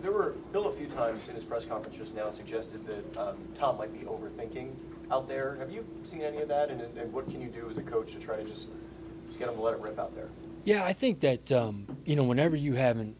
There were Bill a few times in his press conference just now suggested that Tom might be overthinking out there. Have you seen any of that? And what can you do as a coach to try to just get him to let it rip out there? Yeah, I think that whenever you haven't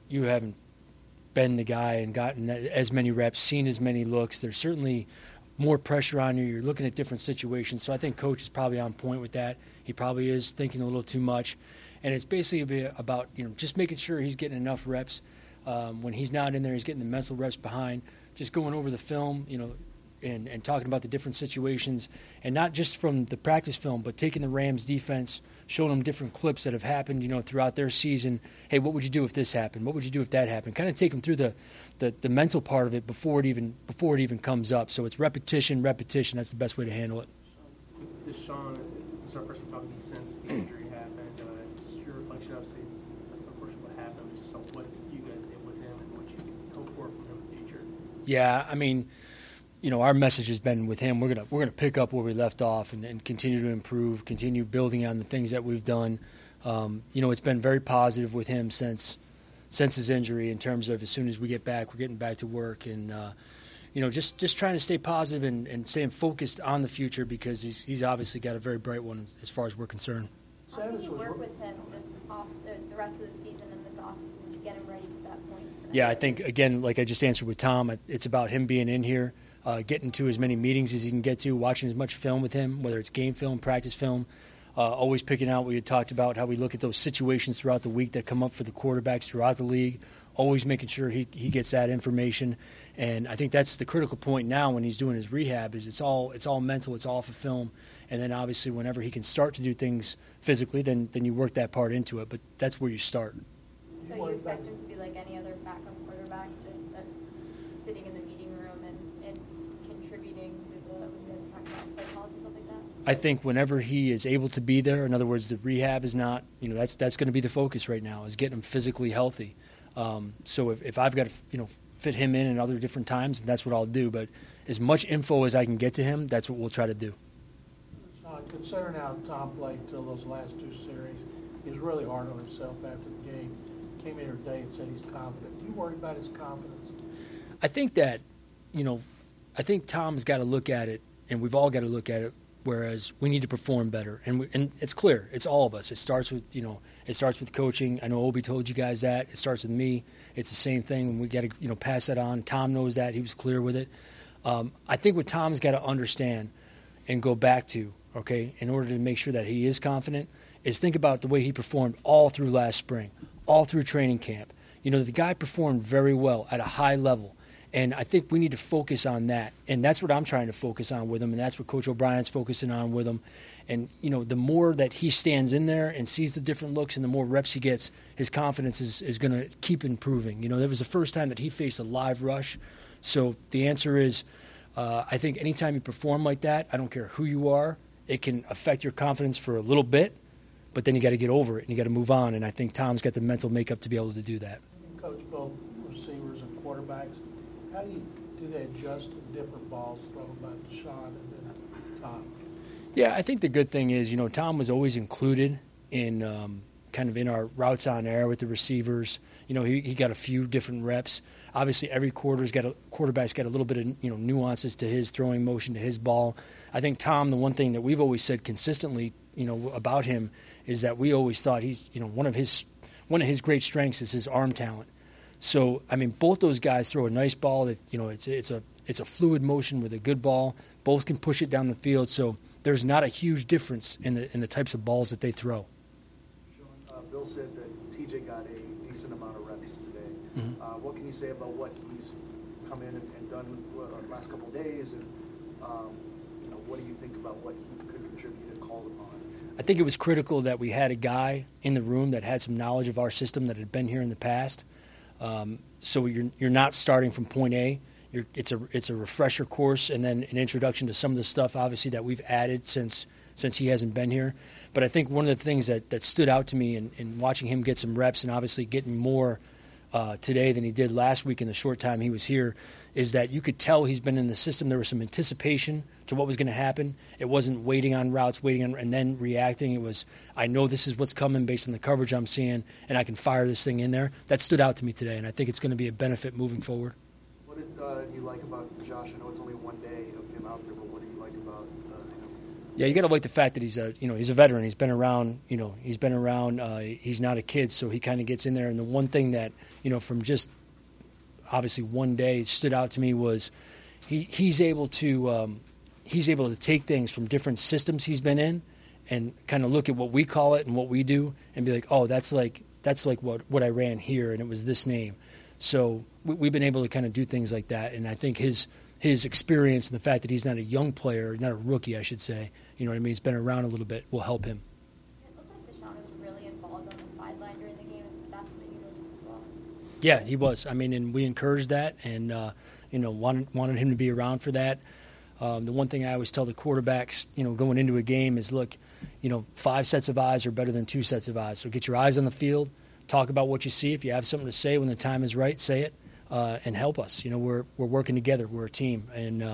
been the guy and gotten as many reps, seen as many looks, there's certainly more pressure on you. You're looking at different situations. So I think Coach is probably on point with that. He probably is thinking a little too much. And it's basically about just making sure he's getting enough reps. When he's not in there, he's getting the mental reps behind. Just going over the film, and talking about the different situations, and not just from the practice film, but taking the Rams defense, showing them different clips that have happened, throughout their season. Hey, what would you do if this happened? What would you do if that happened? Kind of take them through the mental part of it before it even comes up. So it's repetition. That's the best way to handle it. Deshaun, this is our first time talking to you since the injury happened. Just your reflection, obviously, that's unfortunately what happened. But just on what you guys did with him and what you hope for from him in the future. Yeah, I mean, our message has been with him. We're gonna pick up where we left off and continue to improve, continue building on the things that we've done. It's been very positive with him since his injury in terms of as soon as we get back, we're getting back to work and just trying to stay positive and staying focused on the future because he's obviously got a very bright one as far as we're concerned. How do you work with him the rest of the season and this offseason to get him ready to that point? Yeah, I think, again, like I just answered with Tom, it's about him being in here, getting to as many meetings as he can get to, watching as much film with him, whether it's game film, practice film, always picking out what you talked about, how we look at those situations throughout the week that come up for the quarterbacks throughout the league, always making sure he gets that information. And I think that's the critical point now when he's doing his rehab is it's all mental, it's all for film. And then obviously whenever he can start to do things physically, then you work that part into it. But that's where you start. So you expect him to be like any other backup quarterback, just sitting in the meeting room and contributing to the play calls and stuff like that? I think whenever he is able to be there, in other words, the rehab is not, that's going to be the focus right now is getting him physically healthy. So if I've got to, fit him in other different times, that's what I'll do. But as much info as I can get to him, that's what we'll try to do. Considering how Tom played until those last two series, he was really hard on himself after the game. Came in here today and said he's confident. Do you worry about his confidence? I think that, I think Tom's got to look at it, and we've all got to look at it, whereas we need to perform better. And it's clear. It's all of us. It starts with, it starts with coaching. I know Obi told you guys that. It starts with me. It's the same thing, and we got to, pass that on. Tom knows that. He was clear with it. I think what Tom's got to understand and go back to, okay, in order to make sure that he is confident, is think about the way he performed all through last spring, all through training camp. The guy performed very well at a high level. And I think we need to focus on that. And that's what I'm trying to focus on with him, and that's what Coach O'Brien's focusing on with him. And, the more that he stands in there and sees the different looks and the more reps he gets, his confidence is going to keep improving. That was the first time that he faced a live rush. So the answer is I think anytime you perform like that, I don't care who you are, it can affect your confidence for a little bit, but then you got to get over it and you got to move on. And I think Tom's got the mental makeup to be able to do that. Coach both receivers and quarterbacks. How do they adjust to different balls thrown by Deshaun and then Tom? Yeah, I think the good thing is, Tom was always included in kind of in our routes on air with the receivers. He got a few different reps. Obviously, every quarterback's got a little bit of nuances to his throwing motion, to his ball. I think Tom, the one thing that we've always said consistently, about him is that we always thought he's, one of his great strengths is his arm talent. So, I mean, both those guys throw a nice ball. That it's a fluid motion with a good ball. Both can push it down the field. So there's not a huge difference in the types of balls that they throw. Sean, Bill said that TJ got a decent amount of reps today. Mm-hmm. What can you say about what he's come in and done the last couple of days? And what do you think about what he could contribute and call upon? I think it was critical that we had a guy in the room that had some knowledge of our system that had been here in the past. So you're not starting from point A. It's a refresher course and then an introduction to some of the stuff, obviously, that we've added since he hasn't been here. But I think one of the things that stood out to me in watching him get some reps and obviously getting more today than he did last week in the short time he was here, is that you could tell he's been in the system. There was some anticipation to what was going to happen. It wasn't waiting on routes, and then reacting. It was, I know this is what's coming based on the coverage I'm seeing, and I can fire this thing in there. That stood out to me today, and I think it's going to be a benefit moving forward. What did you like about Josh? I know it's only one day of him out there, but what do you like about him? Yeah, you got to like the fact that he's a veteran. He's been around. He's not a kid, so he kind of gets in there. And the one thing that from just obviously one day stood out to me was he's able to take things from different systems he's been in and kind of look at what we call it and what we do and be like, oh, that's like what I ran here and it was this name. So we've been able to kind of do things like that, and I think his experience and the fact that he's not a young player, not a rookie, I should say, you know what I mean, he's been around a little bit, will help him. It looked like Deshaun was really involved on the sideline during the game. That's something you noticed as well. Yeah, he was. I mean, and we encouraged that, and wanted him to be around for that. The one thing I always tell the quarterbacks, going into a game is, look, 5 sets of eyes are better than 2 sets of eyes. So get your eyes on the field, talk about what you see. If you have something to say when the time is right, say it, and help us. We're working together. We're a team,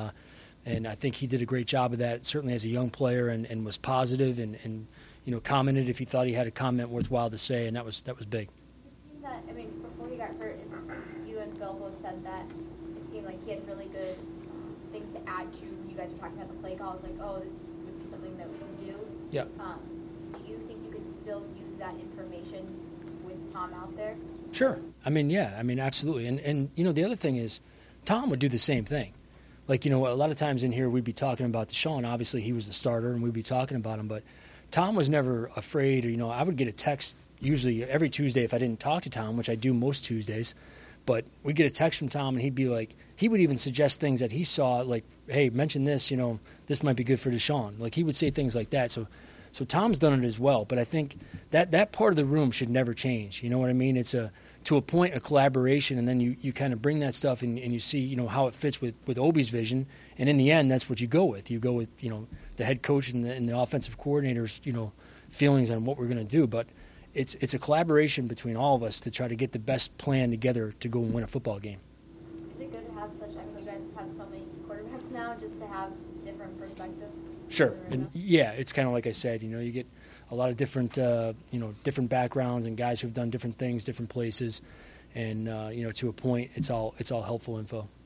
and I think he did a great job of that. Certainly as a young player, and was positive, and commented if he thought he had a comment worthwhile to say, and that was big. It seemed that, before he got hurt, you and Phil both said that it seemed like he had really good things to add to. You guys were talking about the play calls, like, oh, this would be something that we can do. Yeah. Do you think you could still use that information with Tom out there? Sure. Absolutely. And the other thing is, Tom would do the same thing. Like, a lot of times in here we'd be talking about Deshaun. Obviously, he was the starter, and we'd be talking about him. But Tom was never afraid. Or, I would get a text usually every Tuesday if I didn't talk to Tom, which I do most Tuesdays. But we'd get a text from Tom, and he'd be like, he would even suggest things that he saw, like, hey, mention this, this might be good for Deshaun. Like, he would say things like that. So Tom's done it as well. But I think that part of the room should never change. You know what I mean? It's to a point, a collaboration, and then you kind of bring that stuff and you see, how it fits with Obi's vision. And in the end, that's what you go with. You go with, the head coach and the offensive coordinator's, feelings on what we're going to do. But it's a collaboration between all of us to try to get the best plan together to go and win a football game. Is it good to have you guys have so many quarterbacks now, just to have different perspectives? Sure. And yeah, it's kind of like I said, you get a lot of different, different backgrounds and guys who've done different things, different places. And, to a point, it's all helpful info.